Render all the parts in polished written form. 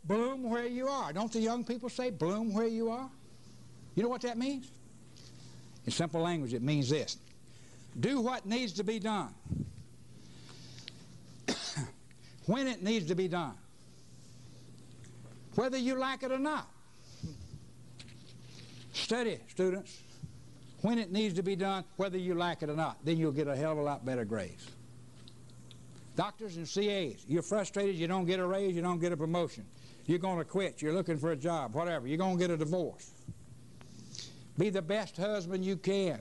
Bloom where you are. Don't the young people say, bloom where you are? You know what that means? In simple language, it means this. Do what needs to be done when it needs to be done, whether you like it or not. Study, students, when it needs to be done, whether you like it or not. Then you'll get a hell of a lot better grades. Doctors and CAs, you're frustrated, you don't get a raise, you don't get a promotion. You're going to quit, you're looking for a job, whatever. You're going to get a divorce. Be the best husband you can.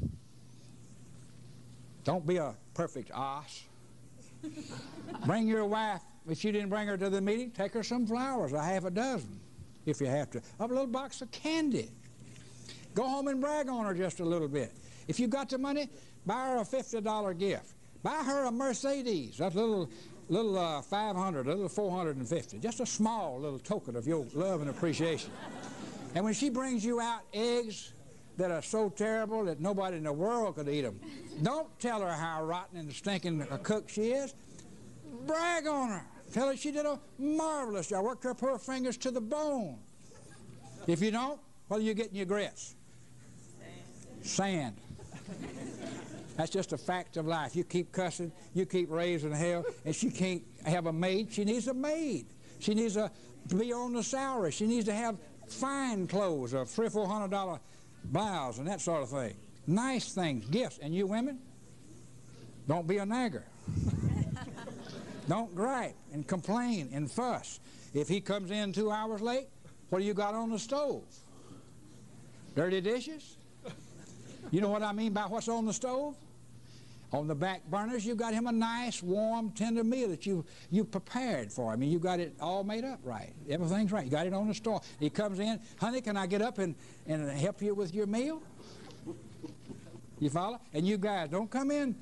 Don't be a perfect ass. Bring your wife, if you didn't bring her to the meeting, take her some flowers, a half a dozen, if you have to. A little box of candy. Go home and brag on her just a little bit. If you got the money, buy her a $50 gift. Buy her a Mercedes, that little 500, a little 450, just a small little token of your love and appreciation. And when she brings you out eggs that are so terrible that nobody in the world could eat them, don't tell her how rotten and stinking a cook she is. Brag on her. Tell her she did a marvelous job. Worked her poor fingers to the bone. If you don't, what are you getting your grits? Sand. That's just a fact of life. You keep cussing, you keep raising hell, and she can't have a maid. She needs a maid. She needs to be on the salary. She needs to have fine clothes, a $300 or $400 blouse and that sort of thing. Nice things, gifts. And you women, don't be a nagger. Don't gripe and complain and fuss. If he comes in 2 hours late, what do you got on the stove? Dirty dishes? You know what I mean by what's on the stove? On the back burners, you got him a nice, warm, tender meal that you prepared for him. And you got it all made up right. Everything's right. You got it on the stove. He comes in, honey, can I get up and help you with your meal? You follow? And you guys, don't come in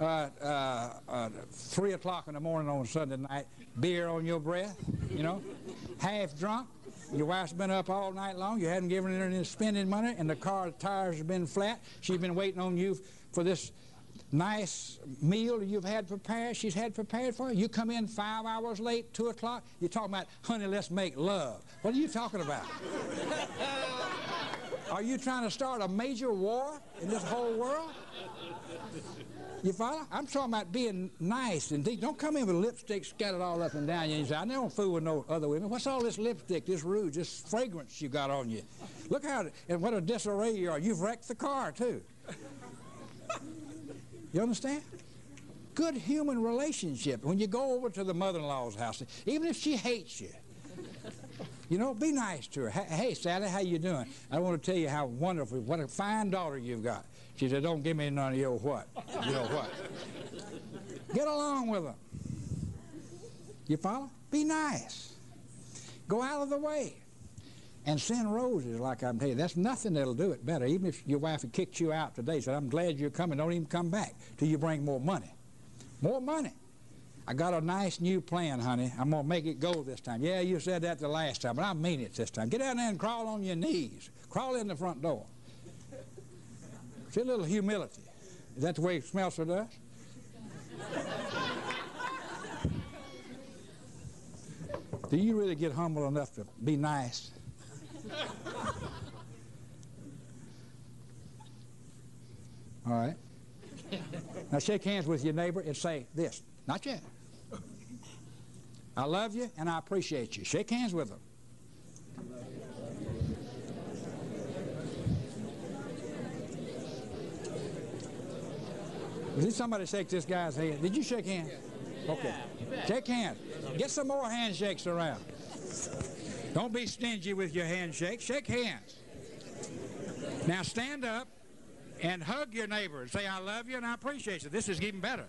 3 o'clock in the morning on Sunday night, beer on your breath, you know, half drunk. Your wife's been up all night long. You hadn't given her any spending money, and the car tires have been flat. She's been waiting on you for this nice meal you've had prepared. She's had prepared for you. You come in 5 hours late, 2 o'clock. You're talking about, honey, let's make love. What are you talking about? Are you trying to start a major war in this whole world? You follow? I'm talking about being nice and deep. Don't come in with lipstick scattered all up and down you and say, I don't fool with no other women. What's all this lipstick, this rouge, this fragrance you got on you? Look how, and what a disarray you are. You've wrecked the car, too. You understand? Good human relationship. When you go over to the mother-in-law's house, even if she hates you, you know, be nice to her. Hey, Sally, how you doing? I want to tell you how wonderful, what a fine daughter you've got. She said, don't give me none of your what. You know what? Get along with them. You follow? Be nice. Go out of the way. And send roses, like I'm telling you. That's nothing that'll do it better. Even if your wife had kicked you out today, said, I'm glad you're coming, don't even come back till you bring more money. More money. I got a nice new plan, honey. I'm going to make it go this time. Yeah, you said that the last time, but I mean it this time. Get down there and crawl on your knees. Crawl in the front door. See a little humility. Is that the way Smelser does? Do you really get humble enough to be nice? All right. Now shake hands with your neighbor and say this. Not yet. I love you and I appreciate you. Shake hands with them. Did somebody shake this guy's hand? Did you shake hands? Okay. Shake hands. Get some more handshakes around. Don't be stingy with your handshake. Shake hands. Now stand up and hug your neighbor and say, I love you and I appreciate you. This is even better.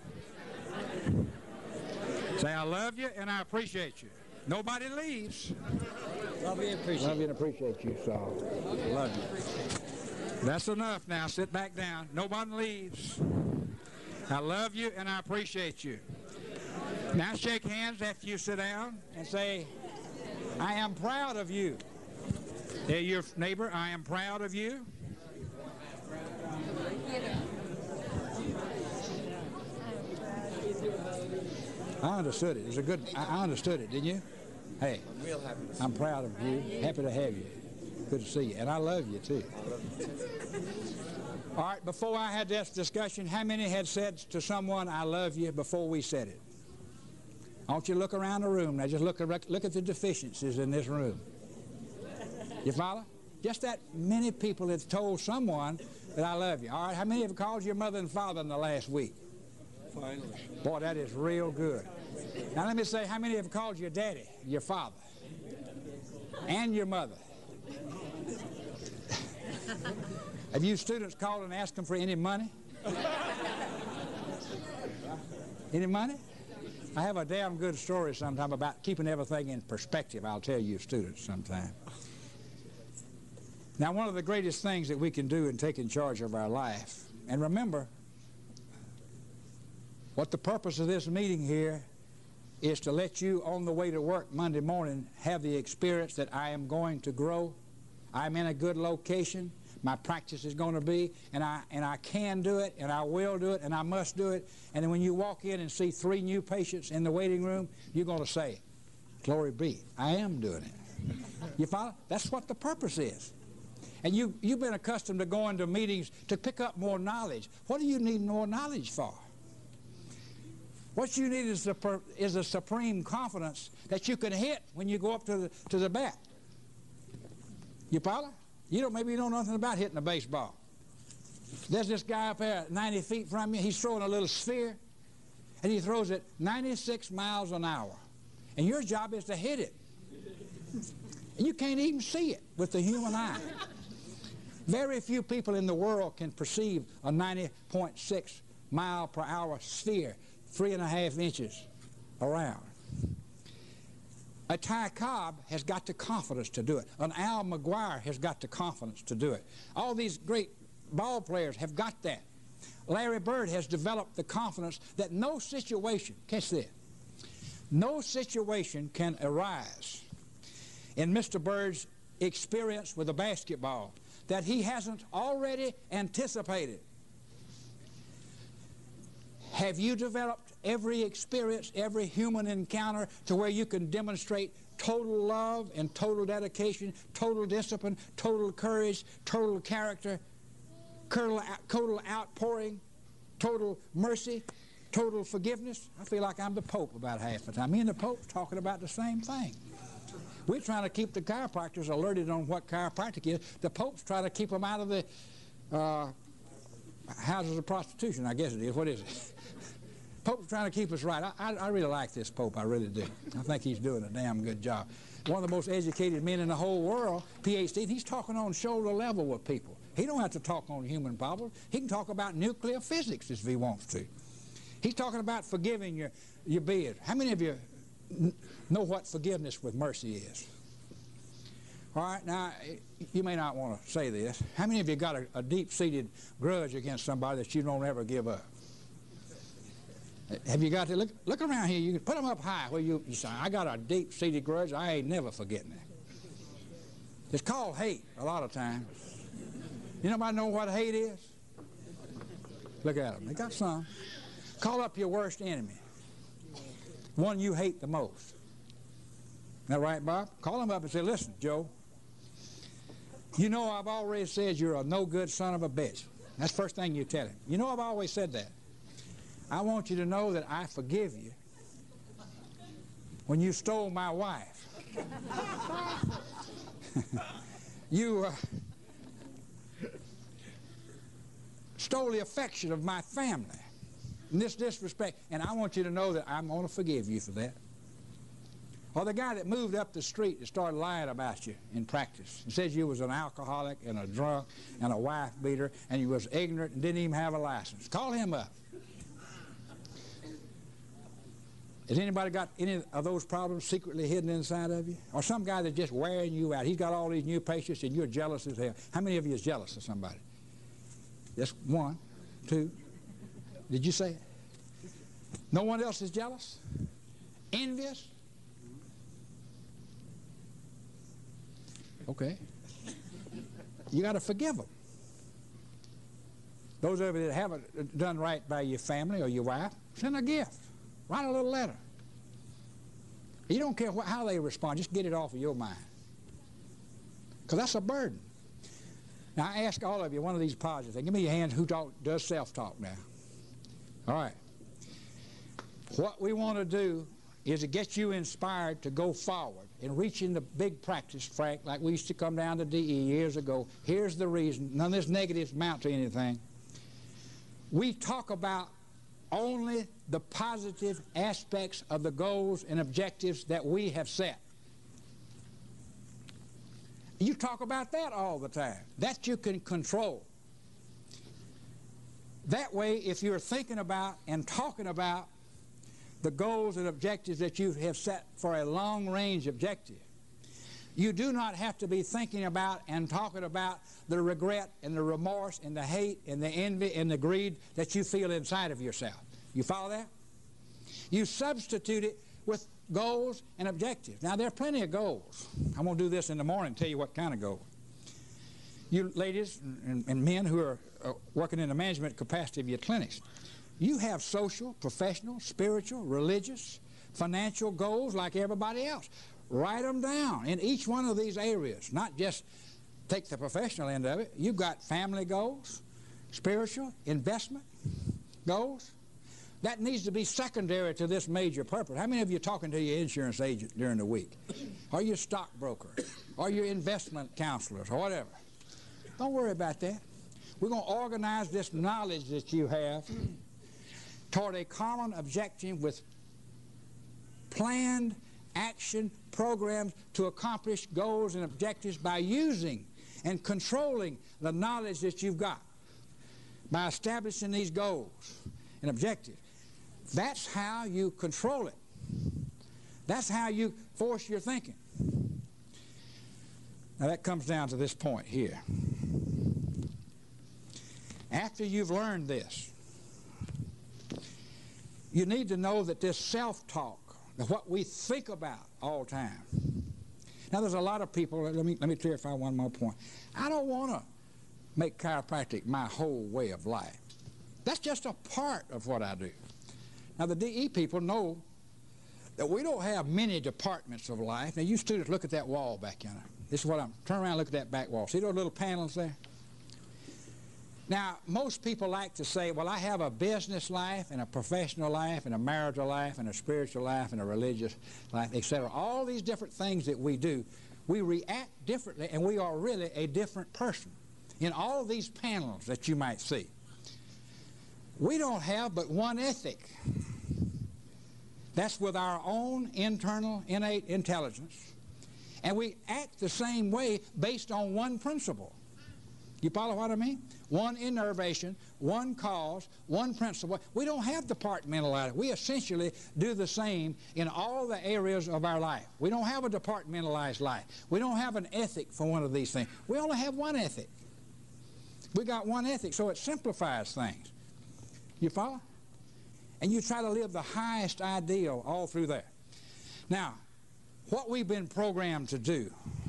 Say, I love you and I appreciate you. Nobody leaves. Love you and appreciate you. Love you and appreciate you, so love you. That's enough now. Sit back down. Nobody leaves. I love you and I appreciate you. Now shake hands after you sit down and say, I am proud of you. Tell your neighbor, I am proud of you. I understood it. It was a good, I understood it, didn't you? Hey, I'm real happy to see I'm proud of you. Happy to have you. Good to see you. And I love you, too. I love you too. All right, before I had this discussion, how many had said to someone, I love you, before we said it? I want you to look around the room now. Just look at the deficiencies in this room. You follow? Just that many people have told someone that I love you. All right, how many have called your mother and father in the last week? Finally. Boy, that is real good. Now let me say, how many have called your daddy, your father, and your mother? Have you students called and asked them for any money? Any money? I have a damn good story sometime about keeping everything in perspective. I'll tell you students sometime. Now, one of the greatest things that we can do in taking charge of our life, and remember, what the purpose of this meeting here is to let you on the way to work Monday morning have the experience that I am going to grow. I'm in a good location. My practice is going to be, and I can do it, and I will do it, and I must do it. And then when you walk in and see 3 new patients in the waiting room, you're going to say, glory be, I am doing it. You follow? That's what the purpose is. And you've been accustomed to going to meetings to pick up more knowledge. What do you need more knowledge for? What you need is a supreme confidence that you can hit when you go up to the bat. You follow? Maybe you know nothing about hitting a baseball. There's this guy up there 90 feet from you. He's throwing a little sphere, and he throws it 96 miles an hour. And your job is to hit it. And you can't even see it with the human eye. Very few people in the world can perceive a 90.6 mile per hour sphere 3.5 inches around. A Ty Cobb has got the confidence to do it. An Al McGuire has got the confidence to do it. All these great ball players have got that. Larry Bird has developed the confidence that no situation, catch this, no situation can arise in Mr. Bird's experience with a basketball that he hasn't already anticipated. Have you developed every experience, every human encounter to where you can demonstrate total love and total dedication, total discipline, total courage, total character, total outpouring, total mercy, total forgiveness? I feel like I'm the Pope about half the time. Me and the Pope talking about the same thing. We're trying to keep the chiropractors alerted on what chiropractic is. The Pope's trying to keep them out of the houses of prostitution, I guess it is. What is it? Pope's trying to keep us right. I really like this Pope, I really do. I think he's doing a damn good job. One of the most educated men in the whole world, PhD, he's talking on shoulder level with people. He don't have to talk on human problems. He can talk about nuclear physics if he wants to. He's talking about forgiving your beard. How many of you know what forgiveness with mercy is? All right, now, you may not want to say this. How many of you got a deep-seated grudge against somebody that you don't ever give up? Have you got to look around here? You can put them up high where you say, I got a deep-seated grudge. I ain't never forgetting it. It's called hate a lot of times. You nobody know what hate is? Look at them. They got some. Call up your worst enemy. One you hate the most. Isn't that right, Bob? Call him up and say, listen, Joe, you know I've already said you're a no-good son of a bitch. That's the first thing you tell him. You know I've always said that. I want you to know that I forgive you when you stole my wife. You stole the affection of my family in this disrespect, and I want you to know that I'm going to forgive you for that. Or the guy that moved up the street and started lying about you in practice and says you was an alcoholic and a drunk and a wife beater and you was ignorant and didn't even have a license. Call him up. Has anybody got any of those problems secretly hidden inside of you? Or some guy that's just wearing you out. He's got all these new patients and you're jealous as hell. How many of you is jealous of somebody? Just one, two. Did you say it? No one else is jealous? Envious? Okay. You got to forgive them. Those of you that haven't done right by your family or your wife, send a gift. Write a little letter. You don't care how they respond. Just get it off of your mind. Because that's a burden. Now, I ask all of you one of these positive things. Give me your hands who does self-talk now. All right. What we want to do is to get you inspired to go forward in reaching the big practice, Frank, like we used to come down to DE years ago. Here's the reason. None of this negatives amount to anything. We talk about only the positive aspects of the goals and objectives that we have set. You talk about that all the time. That you can control. That way, if you're thinking about and talking about the goals and objectives that you have set for a long-range objective, you do not have to be thinking about and talking about the regret and the remorse and the hate and the envy and the greed that you feel inside of yourself. You follow that? You substitute it with goals and objectives. Now, there are plenty of goals. I'm going to do this in the morning and tell you what kind of goals. You ladies and men who are working in the management capacity of your clinics, you have social, professional, spiritual, religious, financial goals like everybody else. Write them down in each one of these areas, not just take the professional end of it. You've got family goals, spiritual, investment goals. That needs to be secondary to this major purpose. How many of you are talking to your insurance agent during the week? Or your stockbroker? Or your investment counselors? Or whatever. Don't worry about that. We're going to organize this knowledge that you have toward a common objective with planned action programs to accomplish goals and objectives by using and controlling the knowledge that you've got. By establishing these goals and objectives. That's how you control it. That's how you force your thinking. Now that comes down to this point here. After you've learned this, you need to know that this self-talk, what we think about all the time. Now there's a lot of people, let me clarify one more point. I don't want to make chiropractic my whole way of life. That's just a part of what I do. Now the DE people know that we don't have many departments of life. Now you students, look at that wall back yonder. This is what turn around and look at that back wall. See those little panels there? Now most people like to say, well, I have a business life and a professional life and a marital life and a spiritual life and a religious life, etc. All these different things that we do, we react differently and we are really a different person in all these panels that you might see. We don't have but one ethic. That's with our own internal innate intelligence. And we act the same way based on one principle. You follow what I mean? One innervation, one cause, one principle. We don't have departmentalized. We essentially do the same in all the areas of our life. We don't have a departmentalized life. We don't have an ethic for one of these things. We only have one ethic. We got one ethic, so it simplifies things. You follow? And you try to live the highest ideal all through there. Now, what we've been programmed to do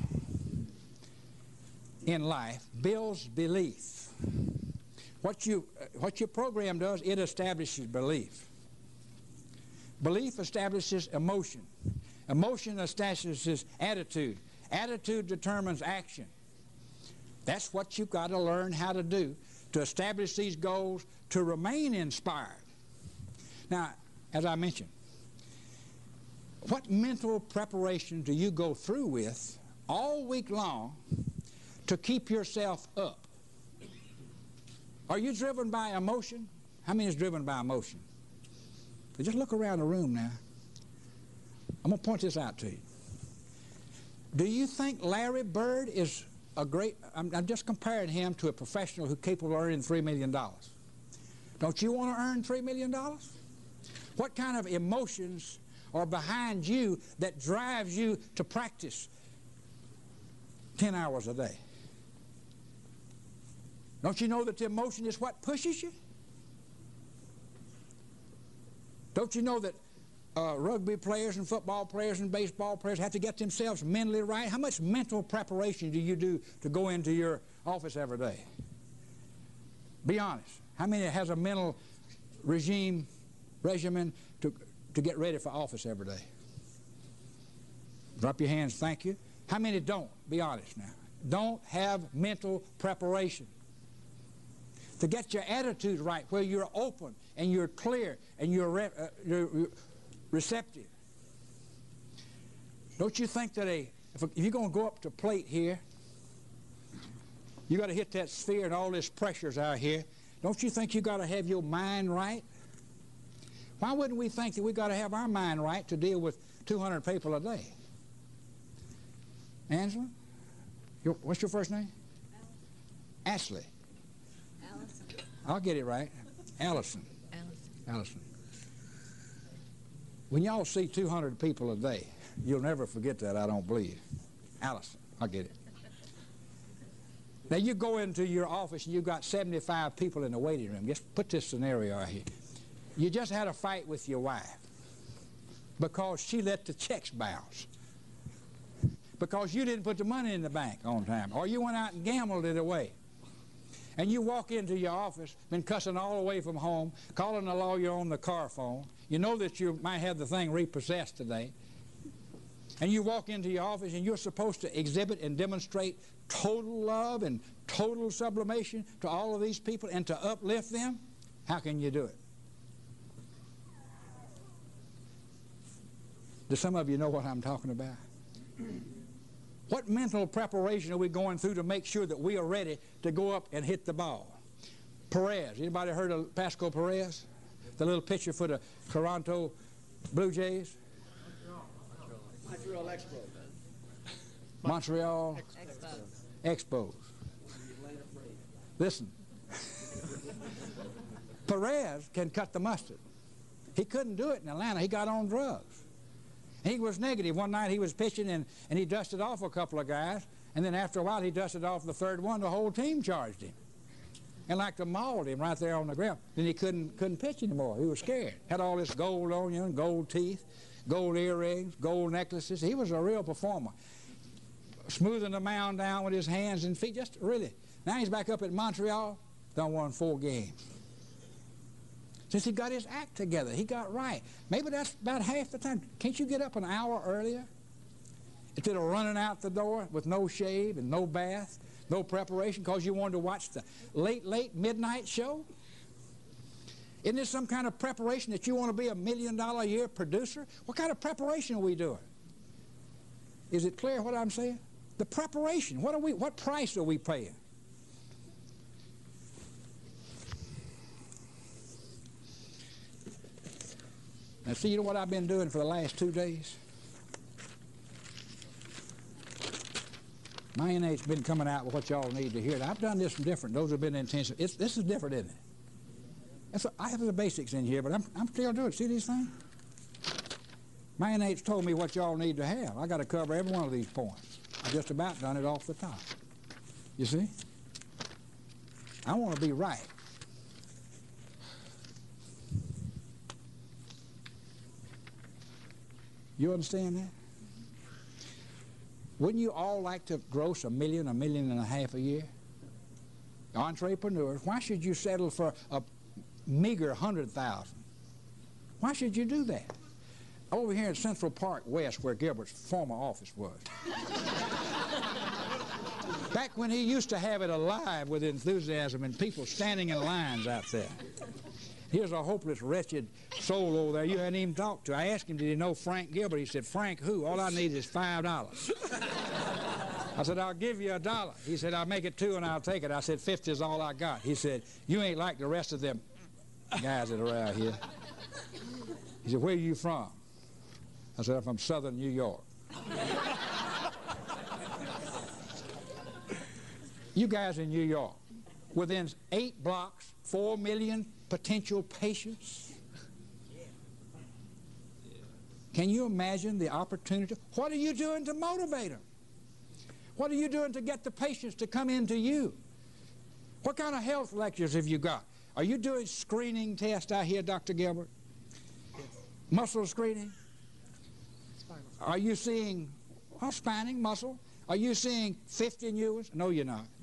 in life builds belief. What your program does, it establishes belief. Belief establishes emotion. Emotion establishes attitude. Attitude determines action. That's what you've got to learn how to do to establish these goals, to remain inspired. Now, as I mentioned, what mental preparation do you go through with all week long to keep yourself up? Are you driven by emotion? How many is driven by emotion? So just look around the room now. I'm going to point this out to you. Do you think Larry Bird is a great, I'm just comparing him to a professional who's capable of earning $3 million. Don't you want to earn $3 million? What kind of emotions are behind you that drives you to practice 10 hours a day? Don't you know that the emotion is what pushes you? Don't you know that rugby players and football players and baseball players have to get themselves mentally right? How much mental preparation do you do to go into your office every day? Be honest. How many has a mental regimen to get ready for office every day? Drop your hands, thank you. How many don't? Be honest now. Don't have mental preparation. To get your attitude right, where you're open and you're clear and you're receptive. Don't you think that if you're going to go up to plate here, you got to hit that sphere and all this pressure's out here. Don't you think you got to have your mind right? Why wouldn't we think that we got to have our mind right to deal with 200 people a day? Angela? What's your first name? Ashley. Allison. I'll get it right. Allison. Allison. When y'all see 200 people a day, you'll never forget that, I don't believe. Allison, I'll get it. Now you go into your office and you've got 75 people in the waiting room. Just put this scenario out here. You just had a fight with your wife because she let the checks bounce. Because you didn't put the money in the bank on time, or you went out and gambled it away. And you walk into your office, been cussing all the way from home, calling the lawyer on the car phone. You know that you might have the thing repossessed today. And you walk into your office and you're supposed to exhibit and demonstrate total love and total sublimation to all of these people and to uplift them. How can you do it? Do some of you know what I'm talking about? What mental preparation are we going through to make sure that we are ready to go up and hit the ball? Perez. Anybody heard of Pascal Perez? The little pitcher for the Toronto Blue Jays? Montreal Expos. Montreal Expos. Listen. Perez can cut the mustard. He couldn't do it in Atlanta. He got on drugs. He was negative. One night he was pitching and he dusted off a couple of guys, and then after a while he dusted off the third one. The whole team charged him and like to mauled him right there on the ground. Then he couldn't pitch anymore. He was scared. Had all this gold on him, gold teeth, gold earrings, gold necklaces. He was a real performer. Smoothing the mound down with his hands and feet, just really. Now he's back up at Montreal, done won 4 games. Since he got his act together, he got right. Maybe that's about half the time. Can't you get up an hour earlier? Instead of running out the door with no shave and no bath, no preparation, because you wanted to watch the late midnight show? Isn't this some kind of preparation that you want to be $1 million a year producer? What kind of preparation are we doing? Is it clear what I'm saying? The preparation. What price are we paying? Now see, you know what I've been doing for the last 2 days? My innate's been coming out with what y'all need to hear. I've done this from different. Those have been intensive. This is different, isn't it? I have the basics in here, but I'm still doing it. See these things? My innates told me what y'all need to have. I got to cover every one of these points. I just about done it off the top. You see? I want to be right. You understand that? Wouldn't you all like to gross $1 million, $1.5 million a year? Entrepreneurs, why should you settle for a meager 100,000? Why should you do that? Over here in Central Park West, where Gilbert's former office was. Back when he used to have it alive with enthusiasm and people standing in lines out there. Here's a hopeless, wretched soul over there you hadn't even talked to. I asked him, did he know Frank Gilbert? He said, Frank who? All I need is $5. I said, I'll give you $1. He said, I'll make it 2 and I'll take it. I said, 50 is all I got. He said, you ain't like the rest of them guys that are out here. He said, where are you from? I said, I'm from southern New York. You guys in New York, within 8 blocks, 4 million potential patients. Can you imagine the opportunity? What are you doing to motivate them? What are you doing to get the patients to come into you? What kind of health lectures have you got? Are you doing screening tests out here, Dr. Gilbert? Yes. Muscle screening? Spinal. Are you seeing, spinning, muscle? Are you seeing 50 new ones? No, you're not.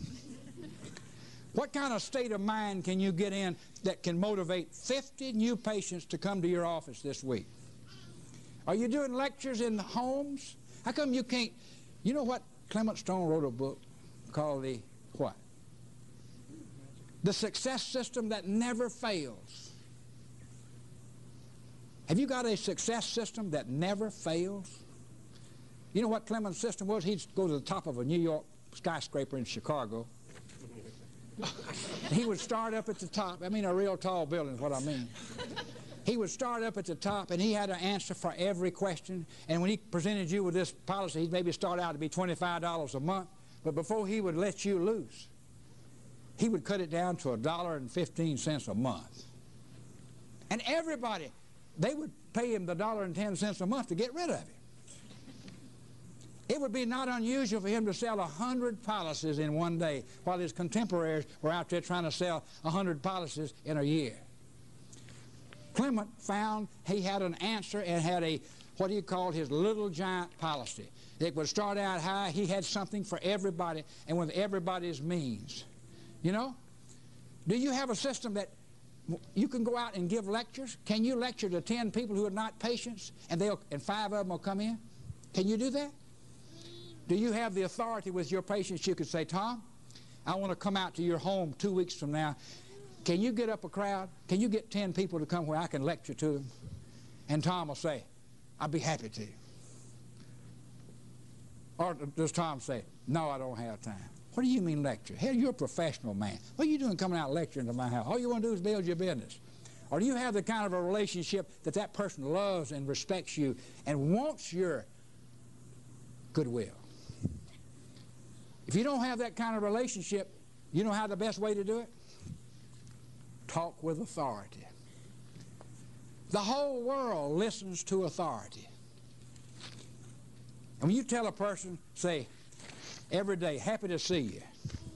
What kind of state of mind can you get in that can motivate 50 new patients to come to your office this week? Are you doing lectures in homes How come you can't? You know what? Clement Stone wrote a book called the what? The Success System That Never Fails. Have you got a success system that never fails? You know what Clement's system was? He'd go to the top of a New York skyscraper in Chicago. He would start up at the top. I mean, a real tall building is what I mean. He would start up at the top, and he had an answer for every question. And when he presented you with this policy, he'd maybe start out to be $25 a month. But before he would let you loose, he would cut it down to $1.15 a month. And everybody, they would pay him the $1.10 a month to get rid of him. It would be not unusual for him to sell 100 policies in one day, while his contemporaries were out there trying to sell 100 policies in a year. Clement found he had an answer and had a, what he called his little giant policy. It would start out high. He had something for everybody and with everybody's means. You know? Do you have a system that you can go out and give lectures? Can you lecture to 10 people who are not patients and 5 of them will come in? Can you do that? Do you have the authority with your patients? You could say, Tom, I want to come out to your home 2 weeks from now. Can you get up a crowd? Can you get 10 people to come where I can lecture to them? And Tom will say, I'd be happy to. Or does Tom say, no, I don't have time? What do you mean lecture? Hell, you're a professional man. What are you doing coming out lecturing to my house? All you want to do is build your business. Or do you have the kind of a relationship that that person loves and respects you and wants your goodwill? If you don't have that kind of relationship, you know how the best way to do it? Talk with authority. The whole world listens to authority. And when you tell a person, say, every day, happy to see you.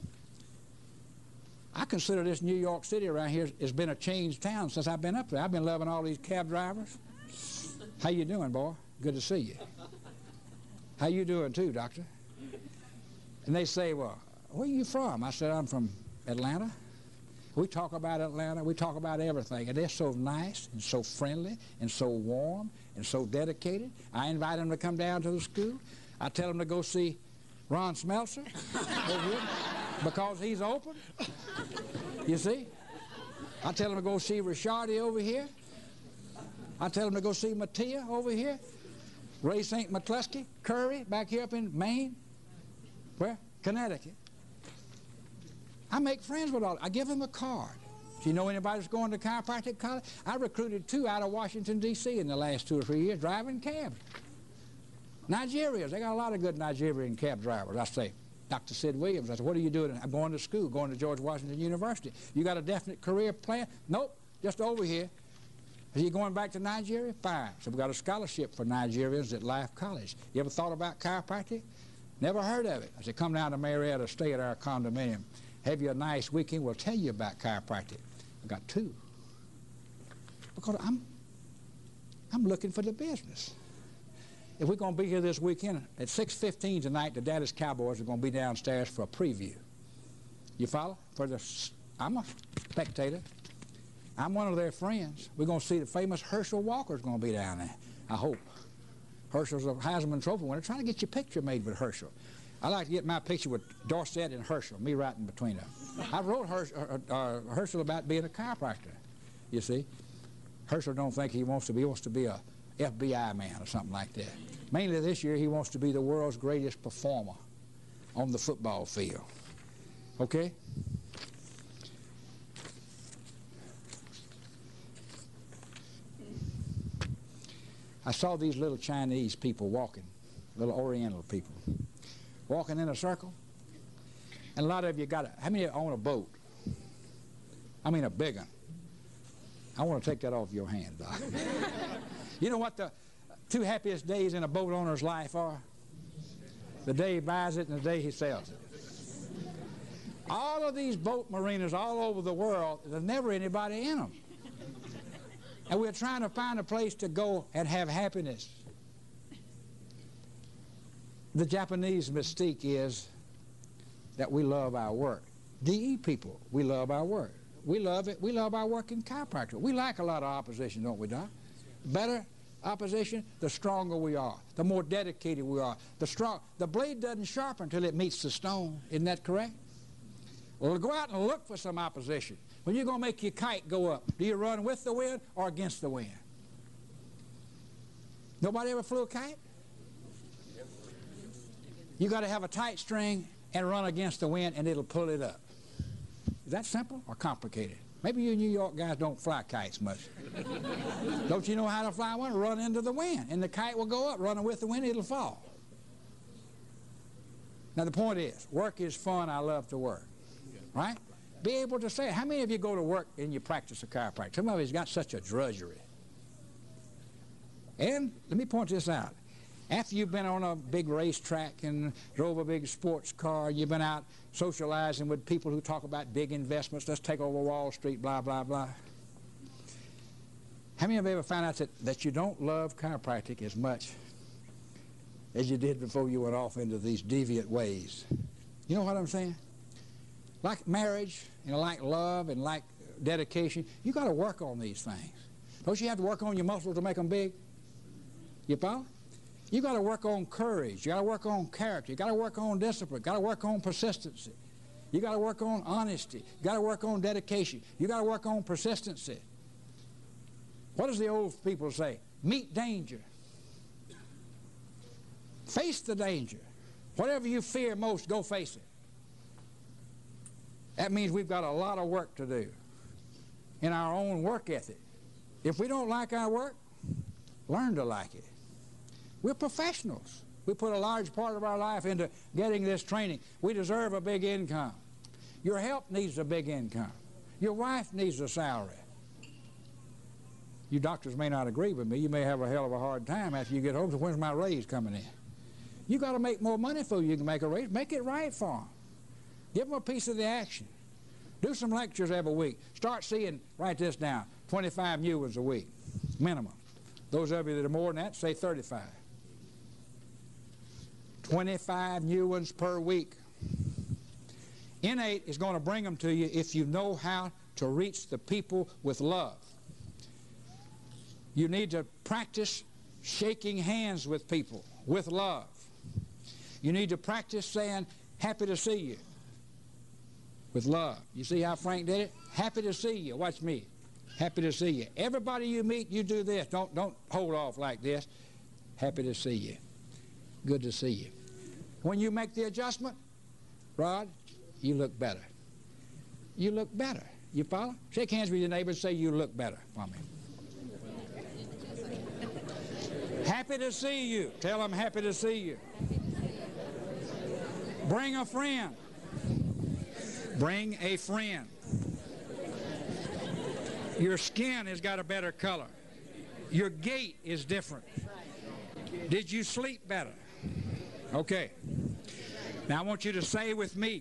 I consider this New York City around here has been a changed town since I've been up there. I've been loving all these cab drivers. How you doing, boy? Good to see you. How you doing too, doctor? And they say, well, where are you from? I said, I'm from Atlanta. We talk about Atlanta. We talk about everything. And they're so nice and so friendly and so warm and so dedicated. I invite them to come down to the school. I tell them to go see Ron Smeltzer over here because he's open. You see? I tell them to go see Rishardi over here. I tell them to go see Mattia over here. Ray St. McCluskey, Curry, back here up in Maine. Where? Connecticut. I make friends with all. I give them a card. Do you know anybody that's going to chiropractic college? I recruited 2 out of Washington, D.C. in the last 2 or 3 years driving cabs. Nigerians, they got a lot of good Nigerian cab drivers. I say, Dr. Sid Williams, I said, what are you doing? I'm going to school, going to George Washington University. You got a definite career plan? Nope, just over here. Are you going back to Nigeria? Fine. So we got a scholarship for Nigerians at Life College. You ever thought about chiropractic? Never heard of it. I said, come down to Marietta, stay at our condominium. Have you a nice weekend? We'll tell you about chiropractic. I got 2. Because I'm looking for the business. If we're going to be here this weekend, at 6:15 tonight, the Dallas Cowboys are going to be downstairs for a preview. You follow? I'm a spectator. I'm one of their friends. We're going to see the famous Herschel Walker's going to be down there, I hope. Herschel's a Heisman Trophy winner. Trying to get your picture made with Herschel. I like to get my picture with Dorset and Herschel, me right in between them. I wrote Herschel about being a chiropractor, you see. Herschel don't think he wants to be a FBI man or something like that. Mainly this year he wants to be the world's greatest performer on the football field. Okay? I saw these little Chinese people walking, little Oriental people, walking in a circle. And a lot of you how many own a boat? I mean a big one. I want to take that off your hand, Doc. You know what the 2 happiest days in a boat owner's life are? The day he buys it and the day he sells it. All of these boat marinas all over the world, there's never anybody in them. And we're trying to find a place to go and have happiness. The Japanese mystique is that we love our work. DE people, we love our work. We love it. We love our work in chiropractic. We like a lot of opposition, don't we, Doc? Better opposition, the stronger we are, the more dedicated we are. The blade doesn't sharpen until it meets the stone. Isn't that correct? Well, go out and look for some opposition. When you're going to make your kite go up, do you run with the wind or against the wind? Nobody ever flew a kite? You got to have a tight string and run against the wind, and it'll pull it up. Is that simple or complicated? Maybe you New York guys don't fly kites much. Don't you know how to fly one? Run into the wind, and the kite will go up. Running with the wind, it'll fall. Now, the point is, work is fun. I love to work. Right? Be able to say it. How many of you go to work and you practice a chiropractic? Some of you's got such a drudgery. And let me point this out. After you've been on a big racetrack and drove a big sports car, you've been out socializing with people who talk about big investments, let's take over Wall Street, blah, blah, blah. How many of you ever found out that you don't love chiropractic as much as you did before you went off into these deviant ways? You know what I'm saying? Like marriage, and like love, and like dedication, you got to work on these things. Don't you have to work on your muscles to make them big? You follow? You got to work on courage. You got to work on character. You got to work on discipline. You got to work on persistency. You got to work on honesty. You got to work on dedication. You got to work on persistency. What does the old people say? Meet danger. Face the danger. Whatever you fear most, go face it. That means we've got a lot of work to do in our own work ethic. If we don't like our work, learn to like it. We're professionals. We put a large part of our life into getting this training. We deserve a big income. Your help needs a big income. Your wife needs a salary. You doctors may not agree with me. You may have a hell of a hard time after you get home. So when's my raise coming in? You got to make more money so you can make a raise. Make it right for them. Give them a piece of the action. Do some lectures every week. Start seeing, write this down, 25 new ones a week, minimum. Those of you that are more than that, say 35. 25 new ones per week. Innate is going to bring them to you if you know how to reach the people with love. You need to practice shaking hands with people with love. You need to practice saying, happy to see you, with love. You see how Frank did it? Happy to see you. Watch me. Happy to see you. Everybody you meet, you do this. Don't hold off like this. Happy to see you. Good to see you. When you make the adjustment, Rod, you look better. You look better. You follow? Shake hands with your neighbor and say, you look better for me. Happy to see you. Tell them happy to see you. Bring a friend. Bring a friend. Your skin has got a better color. Your gait is different. Did you sleep better? Okay. Now I want you to say with me.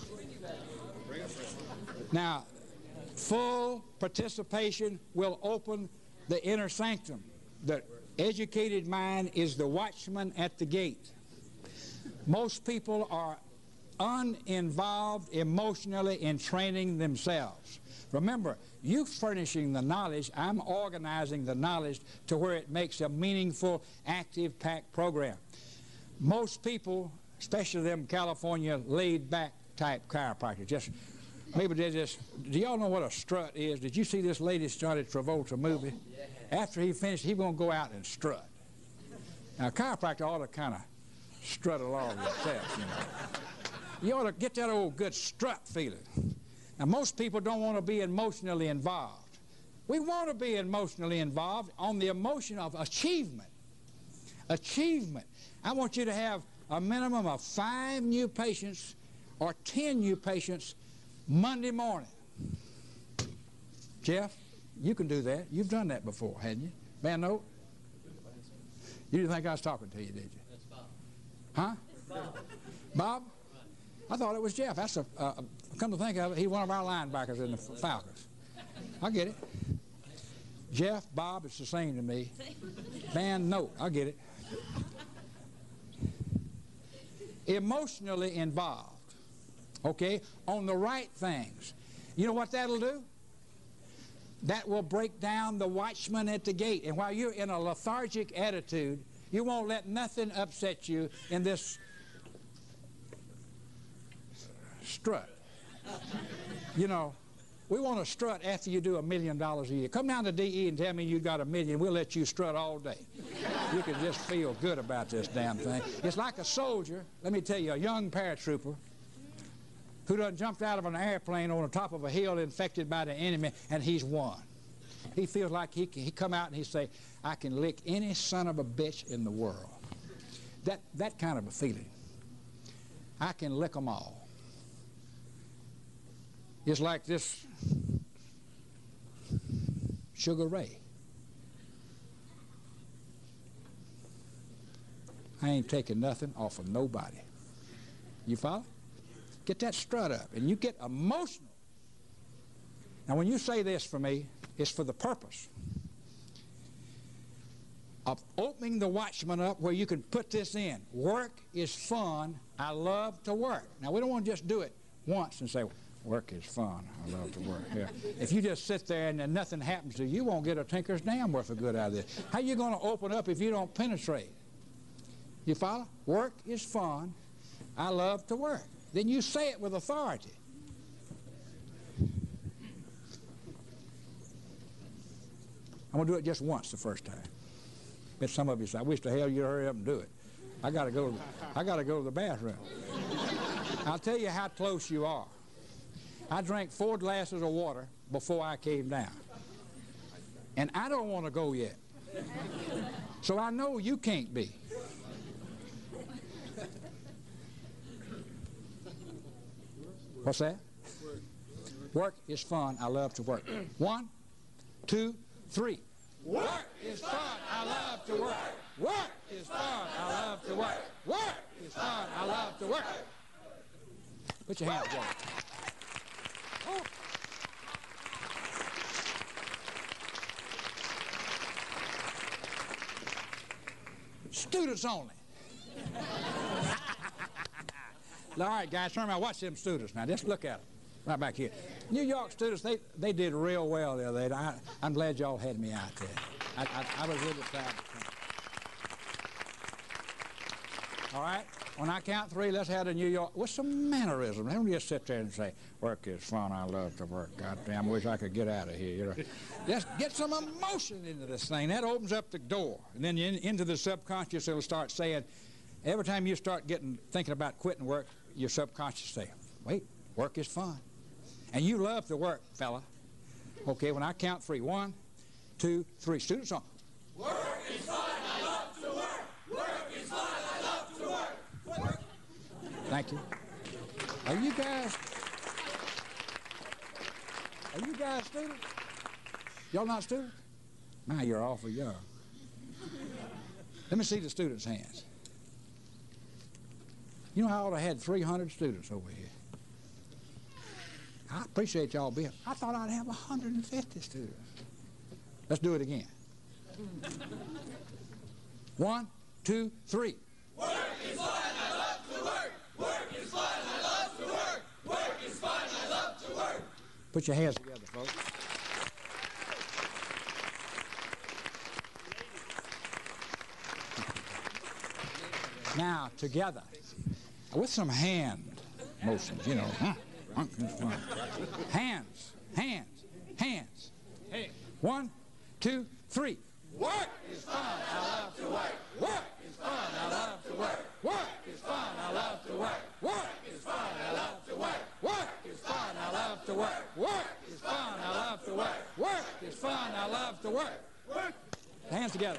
Now, full participation will open the inner sanctum. The educated mind is the watchman at the gate. Most people are uninvolved emotionally in training themselves. Remember, you furnishing the knowledge, I'm organizing the knowledge to where it makes a meaningful, active, packed program. Most people, especially them California laid-back type chiropractors, maybe they just, do y'all know what a strut is? Did you see this latest Johnny Travolta movie? After he finished, he's going to go out and strut. Now, a chiropractor ought to kind of strut along himself, you know. You ought to get that old good strut feeling. Now, most people don't want to be emotionally involved. We want to be emotionally involved on the emotion of achievement. Achievement. I want you to have a minimum of 5 new patients or 10 new patients Monday morning. Jeff, you can do that. You've done that before, hadn't you? Van Note? You didn't think I was talking to you, did you? That's Bob. Huh? Bob. Bob? I thought it was Jeff. That's come to think of it, he's one of our linebackers in the Falcons. I get it. Jeff, Bob, it's the same to me. Van Note, I get it. Emotionally involved, okay, on the right things. You know what that'll do? that will break down the watchman at the gate. And while you're in a lethargic attitude, you won't let nothing upset you in this strut. You know, we want to strut after you do $1 million a year. Come down to DE and tell me you got $1 million. We'll let you strut all day. You can just feel good about this damn thing. It's like a soldier, let me tell you, a young paratrooper who done jumped out of an airplane on the top of a hill infected by the enemy, and he's won. He feels like he come out and he say, I can lick any son of a bitch in the world. That kind of a feeling. I can lick them all. It's like this Sugar Ray. I ain't taking nothing off of nobody. You follow? Get that strut up, and you get emotional. Now, when you say this for me, it's for the purpose of opening the watchman up where you can put this in. Work is fun. I love to work. Now, we don't want to just do it once and say, work is fun. I love to work. Yeah. If you just sit there and then nothing happens to you, you won't get a tinker's damn worth of good out of this. How are you going to open up if you don't penetrate? You follow? Work is fun. I love to work. Then you say it with authority. I'm going to do it just once the first time. But some of you say, I wish the hell you'd hurry up and do it. I got to go to the bathroom. I'll tell you how close you are. I drank 4 glasses of water before I came down. And I don't want to go yet. So I know you can't be. What's that? Work is fun. I love to work. 1, 2, 3. Work is fun. I love to work. Work is fun. I love to work. Work is fun. I love to work. Put your hands together. Oh. Students only. All right, guys, turn around. Watch them students now. Just look at them. Right back here. New York students, they did real well the other day. I'm glad y'all had me out there. I was really proud to come. All right? When I count 3, let's have the New York with some mannerism. Don't just sit there and say, work is fun, I love to work. Goddamn, I wish I could get out of here. You know? Just get some emotion into this thing. That opens up the door. And then into the subconscious, it'll start saying, every time you start thinking about quitting work, your subconscious say, wait, work is fun. And you love to work, fella. Okay, when I count 3, 1, 2, 3. Students on. Work is fun, I love to work. Work is fun, I love to work. Work. Thank you. Are you guys students? Y'all not students? Now you're awful young. Let me see the students' hands. You know, I ought to have had 300 students over here. I appreciate y'all being. I thought I'd have 150 students. Let's do it again. 1, 2, 3. Work is fun, I love to work. Work is fun, I love to work. Work is fun, I love to work. Put your hands together, folks. Now, together, with some hand motions, you know. Hands, hands, hands. 1, 2, 3. Work is fun, I love to work. Work is fun, I love to work. Work is fun, I love to work. Work is fun, I love to work. Work is fun, I love to work. Work is fun, I love to work. Work is fun, I love to work. Work. Hands together.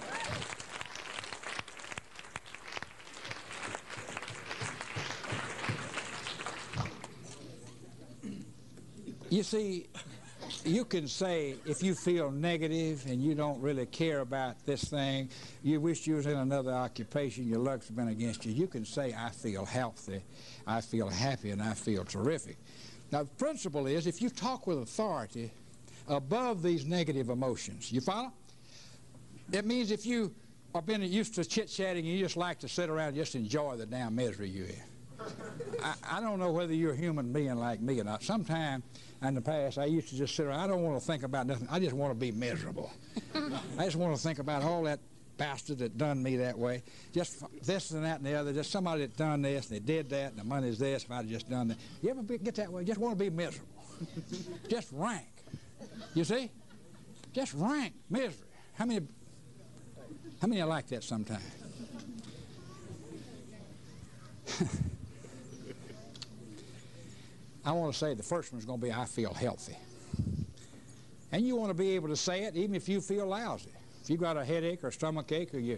You see, you can say, if you feel negative and you don't really care about this thing, you wish you was in another occupation, your luck's been against you, you can say, I feel healthy, I feel happy, and I feel terrific. Now, the principle is, if you talk with authority above these negative emotions, you follow? It means if you have been used to chit-chatting and you just like to sit around and just enjoy the damn misery you're in. I don't know whether you're a human being like me or not. Sometime in the past, I used to just sit around. I don't want to think about nothing. I just want to be miserable. I just want to think about all that bastard that done me that way. Just this and that and the other. Just somebody that done this and they did that and the money's this if I'd just done that. You ever get that way? Just want to be miserable. Just rank. You see? Just rank misery. How many are like that sometimes? I want to say the first one's going to be I feel healthy. And you want to be able to say it even if you feel lousy. If you got a headache or stomach ache or your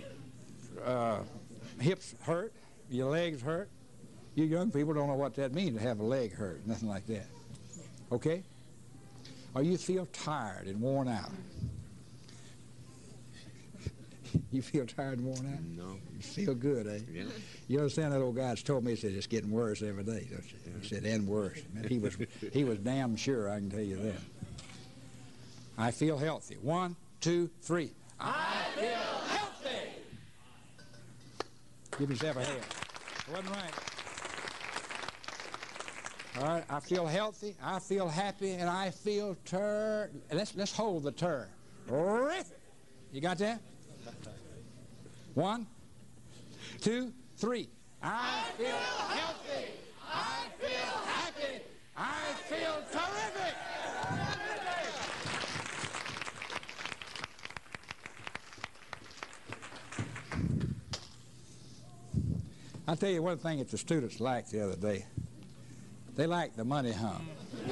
hips hurt, your legs hurt, you young people don't know what that means to have a leg hurt, nothing like that. Okay? Or you feel tired and worn out. You feel tired and worn out? No. You feel good, eh? Yeah. You understand that old guy that's told me, he said, it's getting worse every day, don't you? He said, and worse. Man, he was damn sure, I can tell you that. I feel healthy. 1, 2, 3. I feel healthy! Give yourself a hand. It wasn't right. All right, I feel healthy, I feel happy, and I feel let's hold the terrific. You got that? 1, 2, 3. I feel healthy. I feel happy. I feel terrific. I'll tell you one thing that the students liked the other day. They liked the money hum.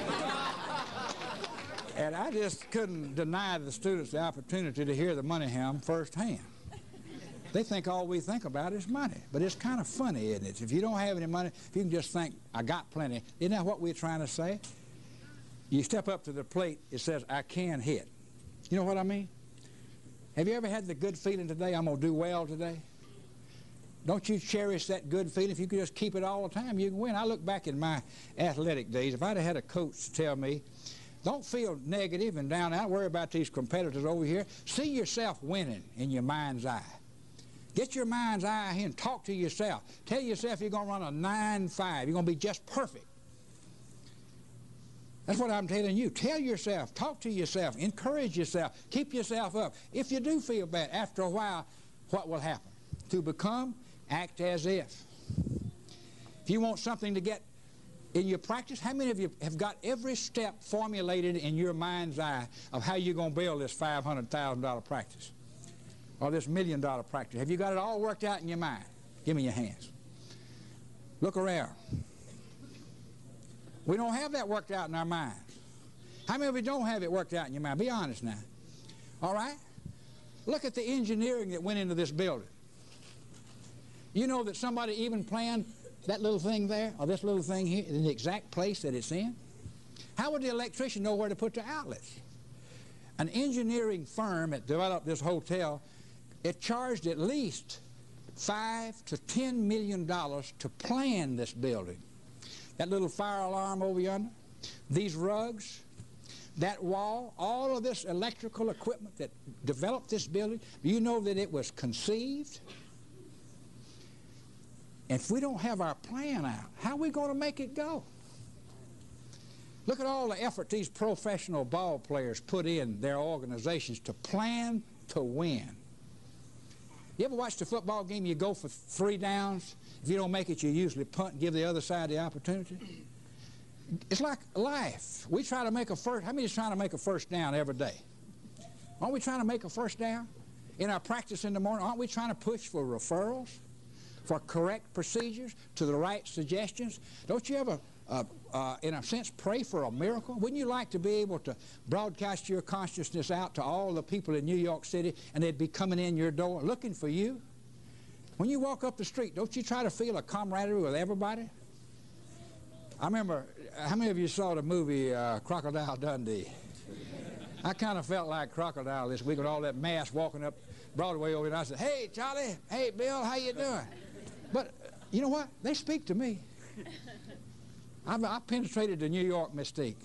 And I just couldn't deny the students the opportunity to hear the money hum firsthand. They think all we think about is money. But it's kind of funny, isn't it? If you don't have any money, if you can just think, I got plenty, isn't that what we're trying to say? You step up to the plate, it says, I can hit. You know what I mean? Have you ever had the good feeling today, I'm going to do well today? Don't you cherish that good feeling? If you could just keep it all the time, you can win. I look back in my athletic days, if I'd have had a coach to tell me, don't feel negative and down out, worry about these competitors over here. See yourself winning in your mind's eye. Get your mind's eye here and talk to yourself. Tell yourself you're going to run a 9.5. You're going to be just perfect. That's what I'm telling you. Tell yourself, talk to yourself, encourage yourself, keep yourself up. If you do feel bad, after a while, what will happen? To become, act as if. If you want something to get in your practice, how many of you have got every step formulated in your mind's eye of how you're going to build this $500,000 practice? Or this $1 million practice? Have you got it all worked out in your mind? Give me your hands. Look around. We don't have that worked out in our minds. How many of you don't have it worked out in your mind? Be honest now. All right? Look at the engineering that went into this building. You know that somebody even planned that little thing there, or this little thing here, in the exact place that it's in? How would the electrician know where to put the outlets? An engineering firm that developed this hotel, it charged at least $5 to $10 million to plan this building. That little fire alarm over yonder, these rugs, that wall, all of this electrical equipment that developed this building, do you know that it was conceived? And if we don't have our plan out, how are we going to make it go? Look at all the effort these professional ball players put in their organizations to plan to win. You ever watched a football game, you go for 3 downs? If you don't make it, you usually punt and give the other side the opportunity. It's like life. We try to make a first, how many is trying to make a first down every day? Aren't we trying to make a first down? In our practice in the morning, aren't we trying to push for referrals, for correct procedures, to the right suggestions? Don't you ever, in a sense, pray for a miracle? Wouldn't you like to be able to broadcast your consciousness out to all the people in New York City and they'd be coming in your door looking for you? When you walk up the street, don't you try to feel a camaraderie with everybody? I remember, how many of you saw the movie Crocodile Dundee? I kind of felt like Crocodile this week with all that mass walking up Broadway over, and I said, hey, Charlie, hey, Bill, how you doing? But you know what? They speak to me. I penetrated the New York mystique.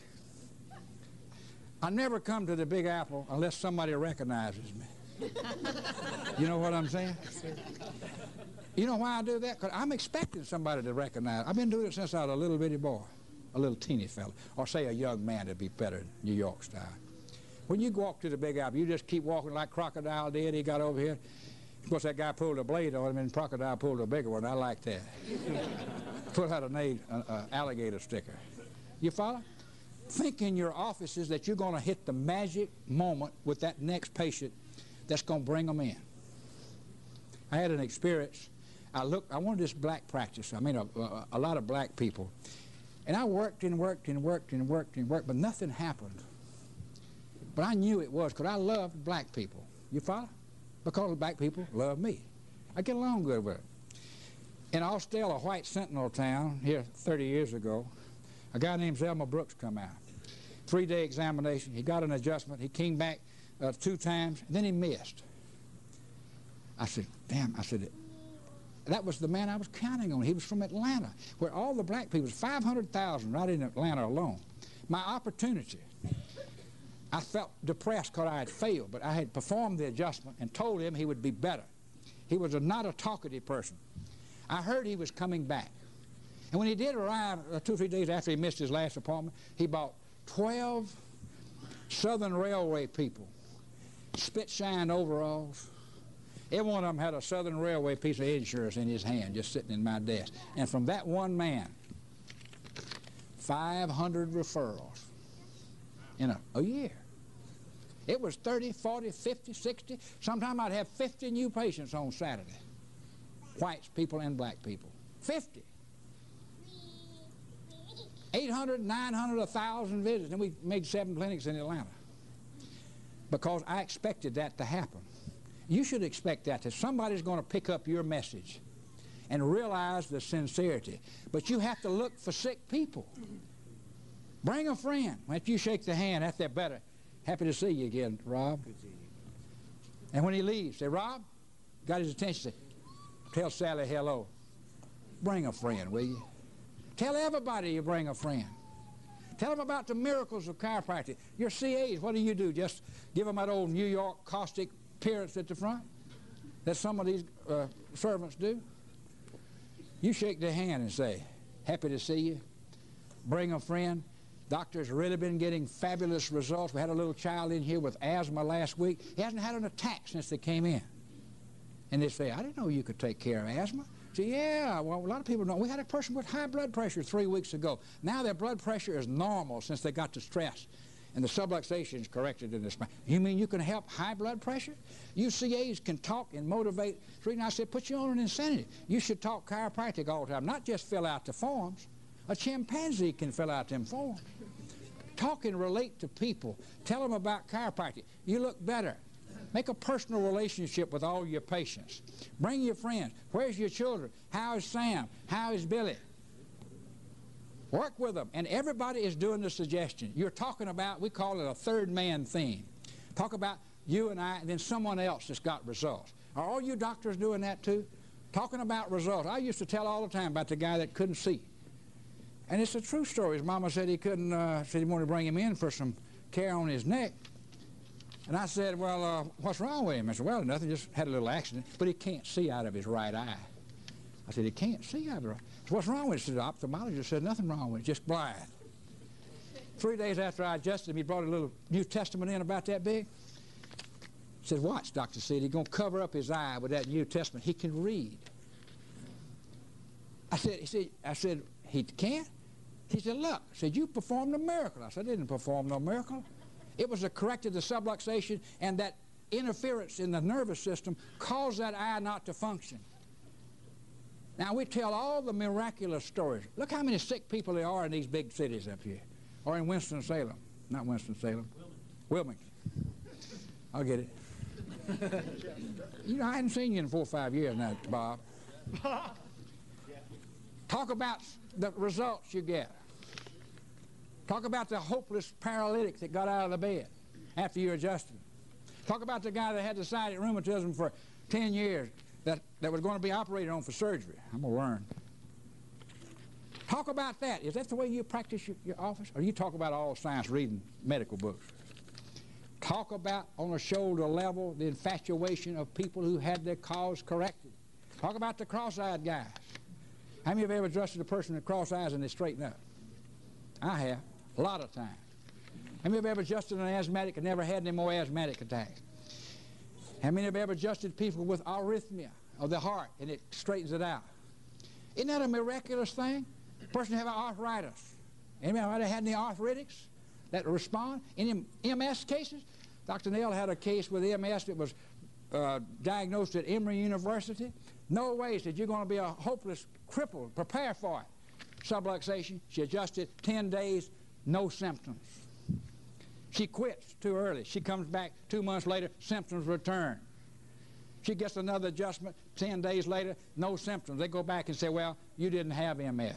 I never come to the Big Apple unless somebody recognizes me. You know what I'm saying? You know why I do that? Because I'm expecting somebody to recognize. I've been doing it since I was a little bitty boy, a little teeny fella, or say a young man to be better, New York style. When you walk to the Big Apple, you just keep walking like Crocodile did. He got over here. Of course, that guy pulled a blade on him, and Crocodile pulled a bigger one. I like that. Put out an alligator sticker. You follow? Think in your offices that you're going to hit the magic moment with that next patient that's going to bring them in. I had an experience. I wanted this black practice. I mean, a lot of black people. And I worked and worked and worked and worked and worked, but nothing happened. But I knew it was because I loved black people. You follow? Because black people love me. I get along good with it. In Austell, a white Sentinel town, here 30 years ago, a guy named Zelma Brooks come out. 3-day examination. He got an adjustment. He came back 2 times, and then he missed. I said, damn, I said, that was the man I was counting on. He was from Atlanta, where all the black people, 500,000 right in Atlanta alone. My opportunity. I felt depressed because I had failed, but I had performed the adjustment and told him he would be better. He was not a talkative person. I heard he was coming back. And when he did arrive 2 or 3 days after he missed his last appointment, he bought 12 Southern Railway people, spit-shine overalls. Every one of them had a Southern Railway piece of insurance in his hand, just sitting in my desk. And from that one man, 500 referrals in a year. It was 30, 40, 50, 60. Sometimes I'd have 50 new patients on Saturday. Whites, people, and black people. 50. 800, 900, 1,000 visits. And we made 7 clinics in Atlanta. Because I expected that to happen. You should expect that somebody's going to pick up your message and realize the sincerity. But you have to look for sick people. Bring a friend. After you shake the hand, after they're better, happy to see you again, Rob. Good to see you. And when he leaves, say, Rob, got his attention, say, tell Sally hello. Bring a friend, will you? Tell everybody you bring a friend. Tell them about the miracles of chiropractic. Your CAs, what do? Just give them that old New York caustic appearance at the front that some of these servants do? You shake their hand and say, happy to see you. Bring a friend. Doctor's really been getting fabulous results. We had a little child in here with asthma last week. He hasn't had an attack since they came in. And they say, I didn't know you could take care of asthma. I say, yeah, well, a lot of people don't. We had a person with high blood pressure 3 weeks ago. Now their blood pressure is normal since they got to stress. And the subluxation is corrected in this. You mean you can help high blood pressure? You CAs can talk and motivate. The reason I said, put you on an incentive. You should talk chiropractic all the time, not just fill out the forms. A chimpanzee can fill out them forms. Talk and relate to people. Tell them about chiropractic. You look better. Make a personal relationship with all your patients. Bring your friends. Where's your children? How is Sam? How is Billy? Work with them. And everybody is doing the suggestion. You're talking about, we call it a third man theme. Talk about you and I, and then someone else that's got results. Are all you doctors doing that too? Talking about results. I used to tell all the time about the guy that couldn't see. And it's a true story. His mama said he couldn't, said he wanted to bring him in for some care on his neck. And I said, well, what's wrong with him? I said, well, nothing, just had a little accident, but he can't see out of his right eye. I said, he can't see out of his right eye. So what's wrong with it? He said, the ophthalmologist said, nothing wrong with it, just blind. 3 days after I adjusted him, he brought a little New Testament in about that big. He said, watch, Dr. Seed, he's going to cover up his eye with that New Testament. He can read. I said, he can't? He said, look, I said, you performed a miracle. I said, I didn't perform no miracle. It was corrected the subluxation, and that interference in the nervous system caused that eye not to function. Now, we tell all the miraculous stories. Look how many sick people there are in these big cities up here, or in Winston-Salem. Not Winston-Salem. Wilmington. I'll get it. You know, I hadn't seen you in 4 or 5 years now, Bob. Talk about the results you get. Talk about the hopeless paralytic that got out of the bed after you adjusted. Talk about the guy that had decided rheumatism for 10 years that was going to be operated on for surgery. I'm going to learn. Talk about that. Is that the way you practice your office? Or you talk about all science reading medical books? Talk about, on a shoulder level, the infatuation of people who had their cause corrected. Talk about the cross-eyed guys. How many of you have ever adjusted a person with cross eyes and they straighten up? I have, a lot of times. How many of you have ever adjusted an asthmatic and never had any more asthmatic attacks? How many of you have ever adjusted people with arrhythmia of the heart and it straightens it out? Isn't that a miraculous thing? A person have arthritis. Anybody had any arthritics that respond? Any MS cases? Dr. Nail had a case with MS that was diagnosed at Emory University. No way said you're going to be a hopeless cripple. Prepare for it. Subluxation. She adjusted 10 days, no symptoms. She quits too early. She comes back 2 months later, symptoms return. She gets another adjustment, 10 days later, no symptoms. They go back and say, well, you didn't have MS.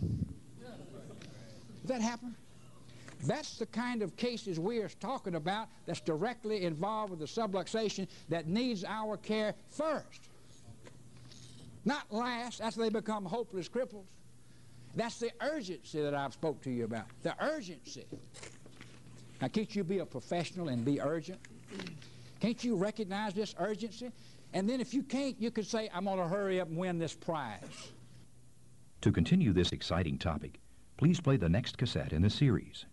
Does that happen? That's the kind of cases we are talking about that's directly involved with the subluxation that needs our care first. Not last, after they become hopeless cripples. That's the urgency that I've spoke to you about. The urgency. Now, can't you be a professional and be urgent? Can't you recognize this urgency? And then if you can't, you could say, I'm going to hurry up and win this prize. To continue this exciting topic, please play the next cassette in the series.